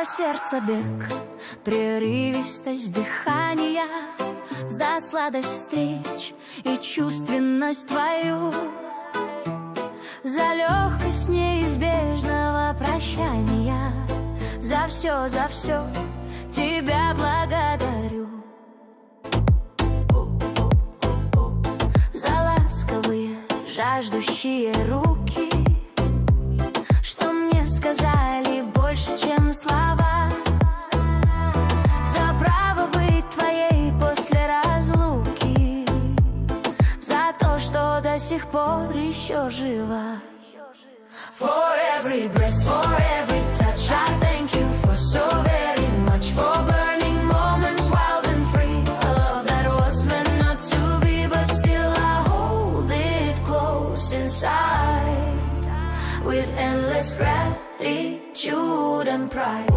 сердца бег, прерывистость дыхания, за сладость встреч и чувственность твою, за легкость неизбежного прощания, за все тебя благодарю. За ласковые, жаждущие руки, что мне сказали больше, чем слова, за право быть твоей после разлуки, за то, что до сих пор еще жива. For every breath, for every touch, I thank you for so very much, for burning moments wild and free, a love that was meant not to be, but still I hold it close inside, with endless gratitude and pride.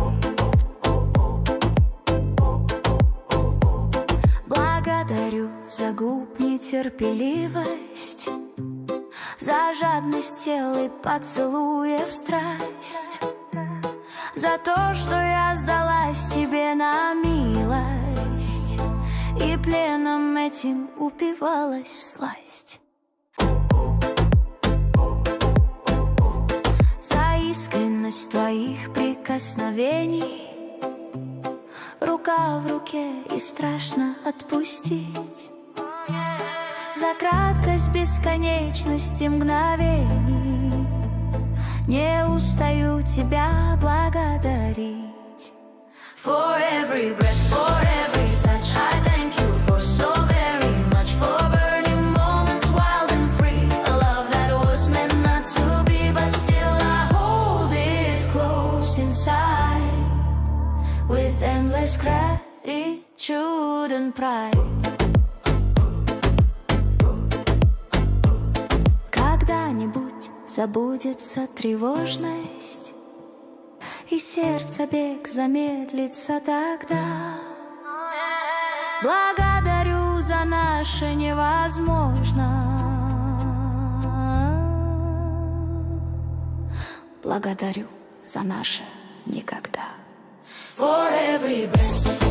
Благодарю за губ нетерпеливость, за жадность тел и поцелуев страсть, за то, что я сдалась тебе на милость и пленом этим упивалась всласть. За искренность твоих прикосновений, рука в руке и страшно отпустить, за краткость бесконечности мгновений, не устаю тебя благодарить. For every breath, for every touch, I thank you for so very much, for burning moments wild and free, a love that was meant not to be, but still I hold it close inside, with endless gratitude and pride. Когда-нибудь забудется тревожность, и сердце бег замедлится тогда. Благодарю за наше невозможно, благодарю за наше никогда. For every breath.